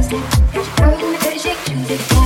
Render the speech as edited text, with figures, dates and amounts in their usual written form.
Got your girl in the dirty shake, choose it.